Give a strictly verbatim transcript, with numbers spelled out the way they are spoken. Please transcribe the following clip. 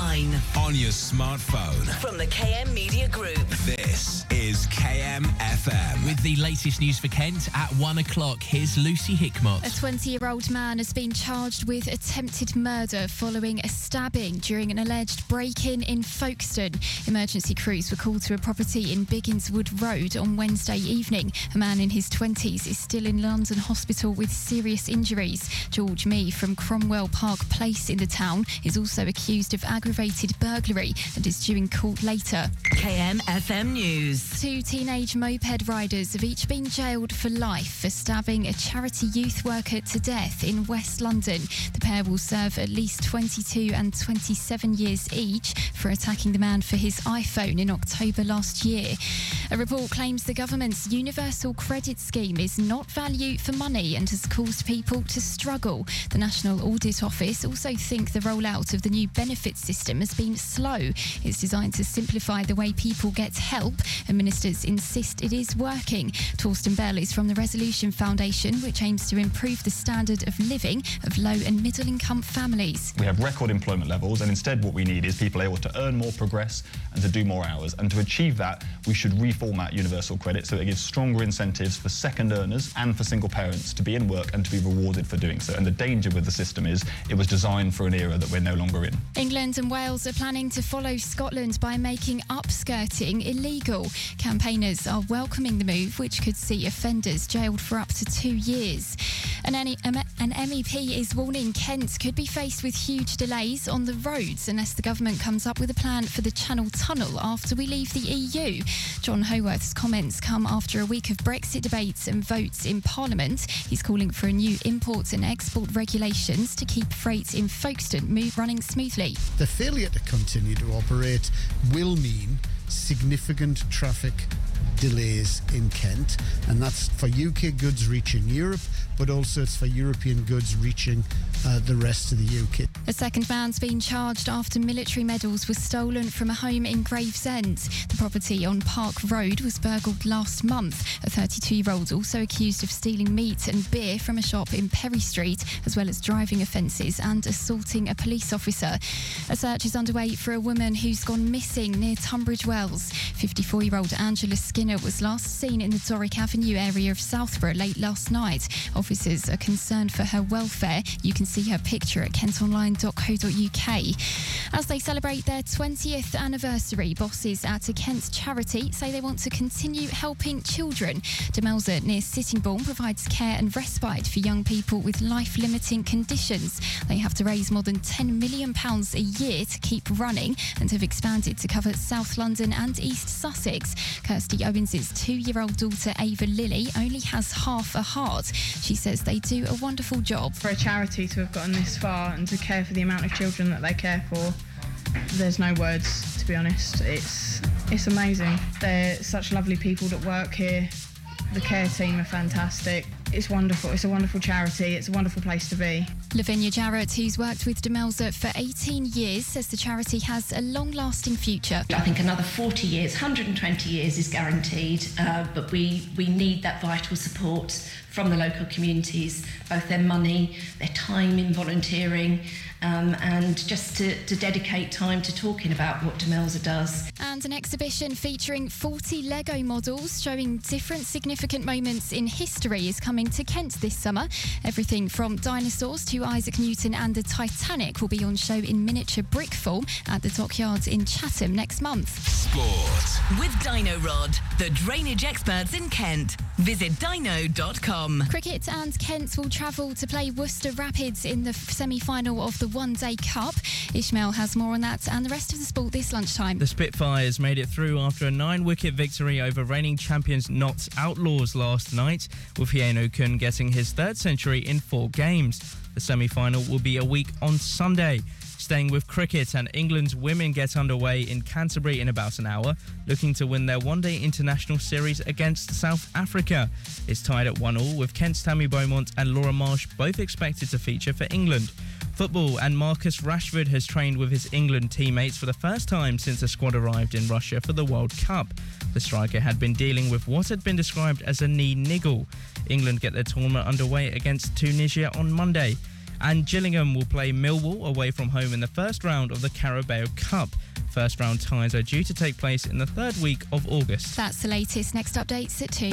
online, on your smartphone. From the K M Media Group. This is K M F M. With the latest news for Kent at one o'clock, here's Lucy Hickmott. A twenty-year-old man has been charged with attempted murder following a stabbing during an alleged break-in in Folkestone. Emergency crews were called to a property in Bigginswood Road on Wednesday evening. A man in his twenties is still in London hospital with serious injuries. George Mee from Cromwell Park Place in the town is also accused of aggravated burglary and is due in court later. K M F M News. Two teenage moped riders have each been jailed for life for stabbing a charity youth worker to death in West London. The pair will serve at least twenty-two and twenty-seven years each for attacking the man for his iPhone in October last year. A report claims the government's universal credit scheme is not value for money and has caused people to struggle. The National Audit Office also think the rollout of the new benefit system has been slow. It's designed to simplify the way people get help, and ministers insist it is working. Torsten Bell is from the Resolution Foundation, which aims to improve the standard of living of low and middle income families. We have record employment levels, and instead what we need is people able to earn more, progress and to do more hours. And to achieve that, we should reformat universal credit so that it gives stronger incentives for second earners and for single parents to be in work and to be rewarded for doing so. And the danger with the system is it was designed for an era that we're no longer in. England and Wales are planning to follow Scotland by making upskirting illegal. Campaigners are welcoming the move, which could see offenders jailed for up to two years. An, an M E P is warning Kent could be faced with huge delays on the roads unless the government comes up with a plan for the Channel Tunnel after we leave the E U. John Howarth's comments come after a week of Brexit debates and votes in Parliament. He's calling for a new import and export regulations to keep freight in Folkestone move running smoothly. The failure to continue to operate will mean significant traffic delays in Kent, and that's for U K goods reaching Europe, but also it's for European goods reaching uh, the rest of the U K. A second man's been charged after military medals were stolen from a home in Gravesend. The property on Park Road was burgled last month. A thirty-two-year-old also accused of stealing meat and beer from a shop in Perry Street, as well as driving offences and assaulting a police officer. A search is underway for a woman who's gone missing near Tunbridge Wells. fifty-four-year-old Angela Skinner was last seen in the Doric Avenue area of Southborough late last night. Officers are concerned for her welfare. You can see her picture at kent online dot co dot uk. As they celebrate their twentieth anniversary, bosses at a Kent charity say they want to continue helping children. Demelza near Sittingbourne provides care and respite for young people with life-limiting conditions. They have to raise more than ten million pounds a year to keep running and have expanded to cover South London and East Sussex. Kirsty Owens' two-year-old daughter Ava Lilly only has half a heart. She says they do a wonderful job. For a charity to have gotten this far and to care for the amount of children that they care for, there's no words, to be honest. It's it's amazing. They're such lovely people that work here. The care team are fantastic. It's wonderful. It's a wonderful charity. It's a wonderful place to be. Lavinia Jarrett, who's worked with Demelza for eighteen years, says the charity has a long-lasting future. I think another forty years, one hundred twenty years is guaranteed, uh, but we, we need that vital support from the local communities, both their money, their time in volunteering, um, and just to, to dedicate time to talking about what Demelza does. And an exhibition featuring forty Lego models showing different significant moments in history is coming to Kent this summer. Everything from dinosaurs to Isaac Newton and the Titanic will be on show in miniature brick form at the Dockyards in Chatham next month. Sport. With Dino Rod, the drainage experts in Kent. Visit dino dot com. Cricket and Kent will travel to play Worcester Rapids in the semi-final of the One Day Cup. Ishmael has more on that and the rest of the sport this lunchtime. The Spitfires made it through after a nine-wicket victory over reigning champions Notts Outlaws last night, with Hieno Kun getting his third century in four games. The semi-final will be a week on Sunday. Staying with cricket, and England's women get underway in Canterbury in about an hour, looking to win their one-day international series against South Africa. It's tied at one all, with Kent's Tammy Beaumont and Laura Marsh both expected to feature for England. Football, and Marcus Rashford has trained with his England teammates for the first time since the squad arrived in Russia for the World Cup. The striker had been dealing with what had been described as a knee niggle. England get their tournament underway against Tunisia on Monday. And Gillingham will play Millwall away from home in the first round of the Carabao Cup. First round ties are due to take place in the third week of August. That's the latest. Next updates at two.